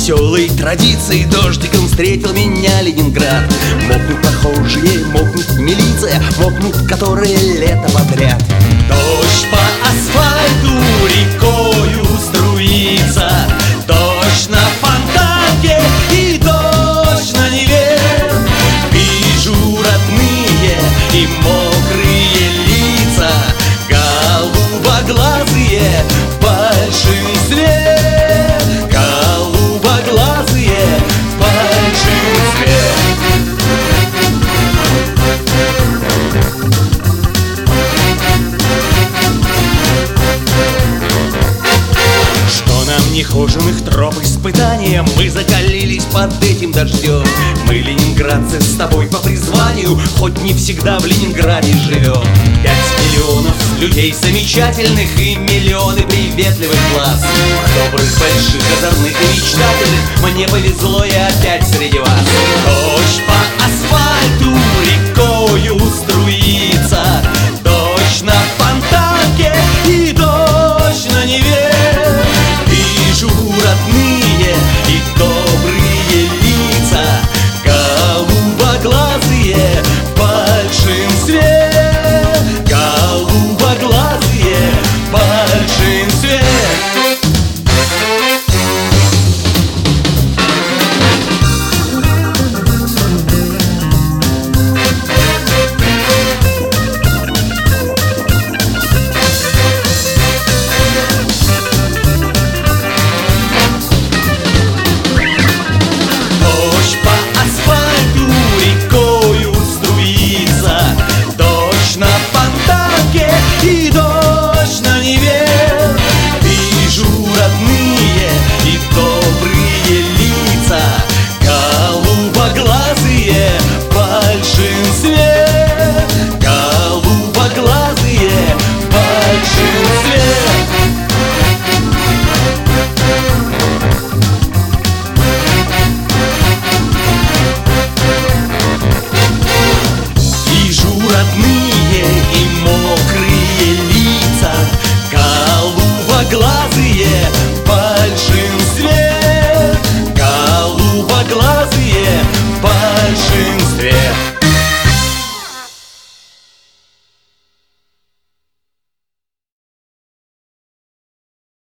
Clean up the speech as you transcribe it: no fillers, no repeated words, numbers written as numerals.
веселой традиции дождиком встретил меня Ленинград. Мокнут прохожие, мокнут милиция, мокнут которые лето подряд. Дождь по асфальту рекою струится, дождь на фонтанке и дождь на Неве. Вижу родные и мокрые лица, голубоглазые в большинстве. Голубоглазые в большинстве. Что нам нехоженных троп испытания, мы закалились под этим дождем. Мы, ленинградцы, с тобой по призванию, хоть не всегда в Ленинграде живем. 5 миллионов людей замечательных и миллионы приветливых глаз, добрых, больших, озорных и мечтательных. Мне повезло, и опять среди вас. Дождь по асфальту рекою струится, дождь на фонтанке и дождь на Неве. Вижу родные и добрые лица, голубоглазые в большинстве. Голубоглазые в большинстве. И дождь на Неве. Вижу родные и добрые лица, голубоглазые в большинстве. Голубоглазые в большинстве. Вижу родные и мокрые лица, голубоглазые